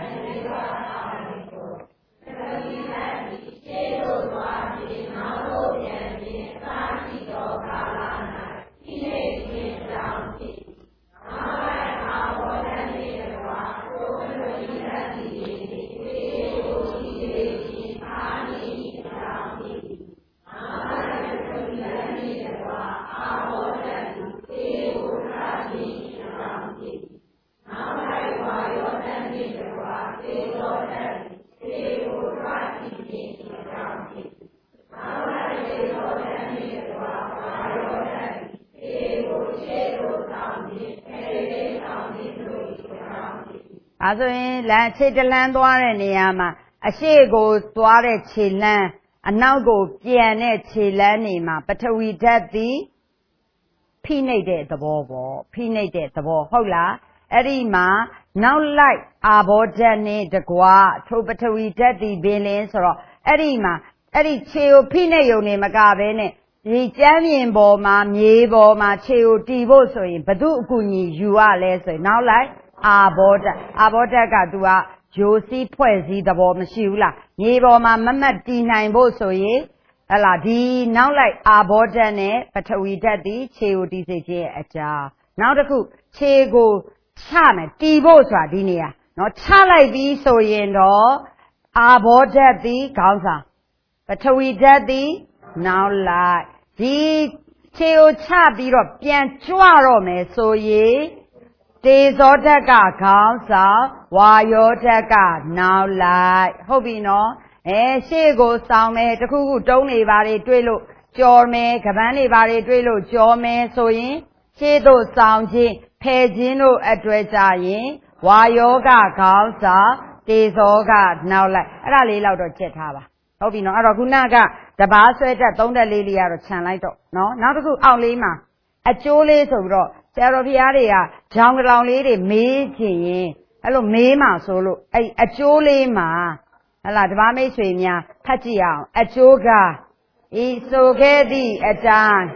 Speaker 1: အဲဆိုရင်လမ်းခြေတလန်းသွားတဲ့နေရာမှာအရှိကိုသွားတဲ့ခြေလန်းအနောက်ကိုပြန်တဲ့ခြေလန်းနေမှာပထဝီဓာတ်သည်ဖိနှိပ်တဲ့သဘောပေါ့ဖိနှိပ်တဲ့သဘောဟုတ်လားအဲ့ဒီမှာနောက်လိုက်အာဘောဓာတ်နဲ့တကွာထိုပထဝီဓာတ်သည်ပင်လင်းဆိုတော့အဲ့ဒီမှာအဲ့ဒီခြေကိုဖိနှိပ်ရုံနဲ့မကဘဲနဲ့ဒီကျမ်းမြင်ပေါ်မှာမြေပေါ်မှာခြေကိုတီးဖို့ဆိုရင်ဘသူအကူညီယူရလဲဆိုရင်နောက်လိုက်အာဘောဓာတ်အာဘောဓာတ်ကသူကယိုစီးဖွဲ့စည်းသဘောမရှိဘူးလားမြေပေါ်မှာမမတ်တည်နိုင်ဖို့ဆိုရင်ဟလာဒီနောက်လိုက်အာဘောဓာတ်နဲ့ပထဝီဓာတ်ဒီခြေကိုတည်စေခြင်းရဲ့အကြောင်းနောက်တစ်ခုခြေကိုချမယ်တည်ဖို့ဆိုတာဒီနေရာနော်ချလိုက်ပြီးဆိုရင်တော့အာဘောဓာတ်ဒီခေါင်းဆောင်ပထဝီဓာတ်ဒီနောက်လိုက်ဒီခြေကိုချပြီးတော့ပြန်ကြွတော့မယ်ဆိုရင်တေဇောဓာတ်ကခေါင်းဆောင်ဝါယောဓာတ်ကနောက်လိုက်ဟုတ်ပြီနော်အဲရှေ့ကိုဆောင်မယ်တခုခုတုံးနေပါတွေတွေးလို့ကြော်မယ်ကပန်းတွေပါတွေတွေးလို့ကြော်မယ်ဆိုရင်ရှေ့သို့ဆောင်ခြင်းဖယ်ခြင်းတို့အတွက်ကြရင်ဝါယောကခေါင်းဆောင်တေဇောကနောက်လိုက်အဲ့ဒါလေးတော့ချက်ထားပါဟုတ်ပြီနော်အဲ့တော့ခုနကတဘာဆွဲတက်သုံးတက်လေးလေးကတော့ခြံလိုက်တော့နော်နောက်တစ်ခုအောက်လေးမှာအကျိုးလေးဆိုပြီးတော့ဆရာတော်ဘုရားတွေကဂျောင်ကလောင်လေးတွေမေးချင်ရင်အဲ့လိုမေးမှဆိုလို့အဲ့အကျိုးလေးမှာဟလာဓမ္မမိတ်ဆွေများဖတ်ကြည့်အောင်အကျိုးကဤဆိုခဲ့သည့်အတိုင်း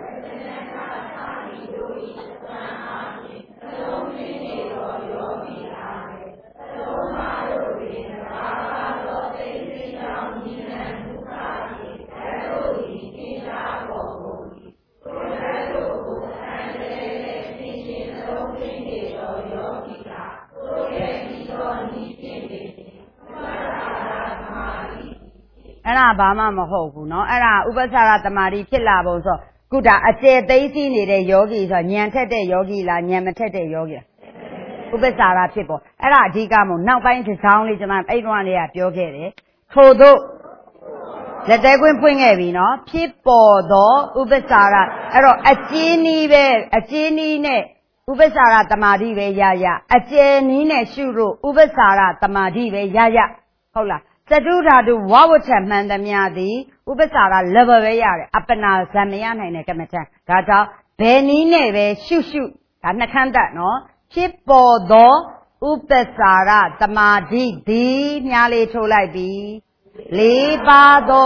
Speaker 1: အဲ့ဒါဘာမှမဟုတ်ဘူးเนาะအဲ့ဒါဥပ္ပစာရတမာတိဖြစ်လာပုံဆိုခုဒါအကျယ်သိသိနေတဲ့ယောဂီဆိုညံထက်တဲ့ယောဂီလားညံမထက်တဲ့ယောဂီလားဥပ္ပစာရဖြစ်ပေါ်အဲ့ဒါအဓိကမို့နောက်ပိုင်းတစ်စောင်းလေးကျွန်မအဲ့တော့လေးကပြောခဲ့တယ်ထို့သို့လက်သေးခွင်းဖွင့်ခဲ့ပြီเนาะဖြစ်ပေါ်သောဥပ္ပစာရအဲ့တော့အကျဉ်းနီးပဲအကျဉ်းနီးနဲ့ဥပ္ပစာရတမာတိပဲရရအကျယ်နီးနဲ့ရှုလို့ဥပ္ပစာရတမာတိပဲရရဟုတ်လားသတုဓာတုဝဝထမှန်သမျှသည်ဥပ္ပစာရ level ပဲရတယ်အပနာဇံမရနိုင်တဲ့ကမ္မထံဒါကြောင့်ဘယ်နည်းနဲ့ပဲရှုရှုဒါနှခမ်းတက်နော်ဖြစ်ပေါ်သောဥပ္ပစာရတမာတိသည်မြားလေးထိုးလိုက်ပြီလေးပါသော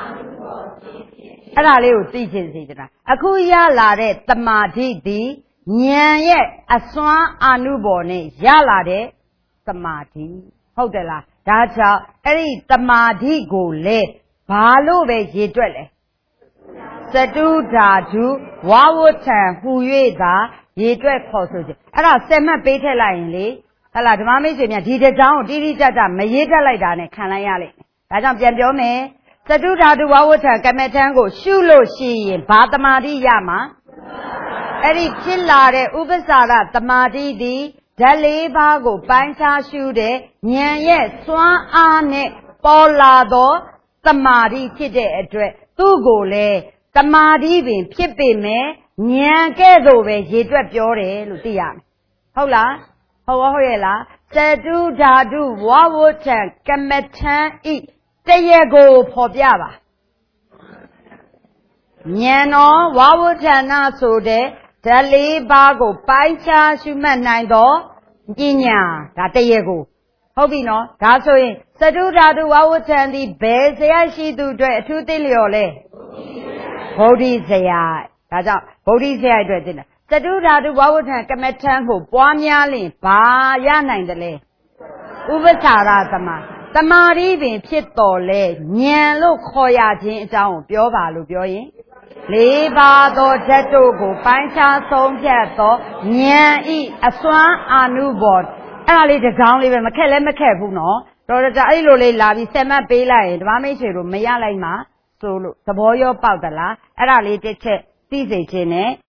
Speaker 1: အဲ့ဒါလေးကိုသိချင်စီတနာအခုရလာတဲ့တမာတိသည်ဉာဏ်ရဲ့အစွမ်းအာနုဘော်နဲ့ရလာတဲ့သမာဓိဟုတ်တယ်လားဒါကြောင့်အဲ့ဒီသမာဓိကိုလေဘာလို့ပဲရေတွက်လဲစတုဓာတုဝါဝဋ္ဌံဟူ၍သာရေတွက်ခေါ်ဆိုခြင်းအဲ့ဒါဆက်မှတ်ပေးထည့်လိုက်ရင်လေဟလာဓမ္မမိတ်ဆွေများဒီတစ်ကြောင်းကိုတိတိကျကျမရေးထက်လိုက်တာနဲ့ခံလိုက်ရလိမ့်မယ်ဒါကြောင့်ပြန်ပြောမယ်စတုဓာတုဝါဝဋ္ဌံကမ္မထံကိုရှုလို့ရှိရင်ဘာသမာဓိရမှာအဲ့ဒီဖြစ်လာတဲ့ဥပ္ပစာရသမာဓိသည်ဓာတ်လေးပါးကိုပိုင်းခြားရှုတဲ့ဉာဏ်ရဲ့စွမ်းအားနဲ့ပေါ်လာသောသမာဓိဖြစ်တဲ့အတွက်သူ့ကိုလေသမာဓိပင်ဖြစ်ပေမဲ့ဉာဏ်ကဲ့သို့ပဲရေတွက်ပြောတယ်လို့သိရမယ်ဟုတ်လားဟုတ်ရောဟုတ်ရဲ့လားစတုဓာတုဝါဝဋ္ဌံကမ္မထံဤတရေကိုဖော်ပြပါဉာဏ်တော်ဝါဝဋ္ဌာဏဆိုတဲ့ဓာတ်လေးပါးကိုပိုင်းခြားရှုမှတ်နိုင်သောပညာဒါတရေကိုဟုတ်ပြီနော်ဒါဆိုရင်စတုဓာတုဝါဝဋ္ဌံသည်ဘယ်ဇယရှိသူအတွက်အထူးသိလျော်လဲဗုဒ္ဓဇယဒါကြောင့်ဗုဒ္ဓဇယအတွက်သိတယ်စတုဓာတုဝါဝဋ္ဌံကမ္မထံကိုပွားများလင်ဘာရနိုင်တယ်လဲဥပ္ပစာရသမာသမာဓိပင်ဖြစ်တော်လဲဉာဏ်လို့ခေါ်ရခြင်းအကြောင်းကိုပြောပါလို့ပြောရင်လေးပါးသောဓာတ်တို့ကိုပိုင်းခြားဆုံးဖြတ်သောဉာဏ်ဤအစွမ်းအာနုဘော်အဲ့ဒါလေးတကောင်းလေးပဲမခက်လဲမခက်ဘူးနော်တော်တော်အဲ့လိုလေးလာပြီးဆက်မှတ်ပေးလိုက်ရင်ဓမ္မမိတ်ဆွေတို့မရလိုက်မှာဆိုလို့သဘောရောပေါက်သလားအဲ့ဒါလေးတစ်ချက်သိစေခြင်းနဲ့